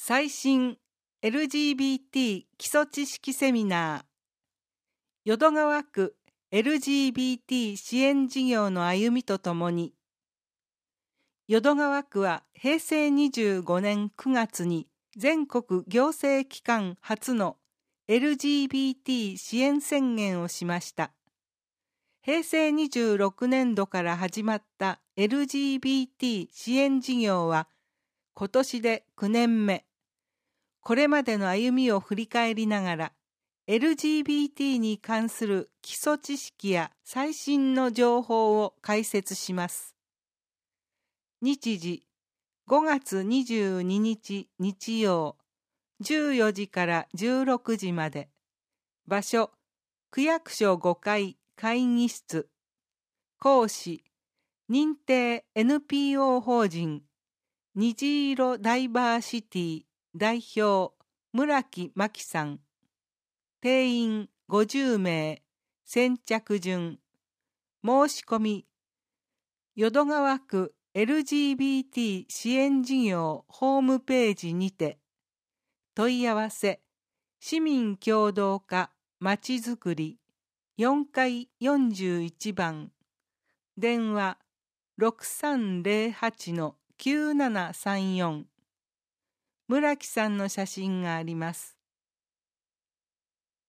最新 LGBT 基礎知識セミナー、淀川区 LGBT 支援事業の歩みとともに。淀川区は平成25年9月に全国行政機関初の LGBT 支援宣言をしました。平成26年度から始まった LGBT 支援事業は今年で9年目。これまでの歩みを振り返りながら、LGBT に関する基礎知識や最新の情報を解説します。日時5月22日日曜、14時から16時まで。場所、区役所5階会議室。講師、認定 NPO 法人、虹色ダイバーシティ代表、村木真紀さん。定員50名、先着順。申し込み、淀川区 LGBT 支援事業ホームページにて。問い合わせ、市民協働課まちづくり4階41番。電話6308-9734。村木さんの写真があります。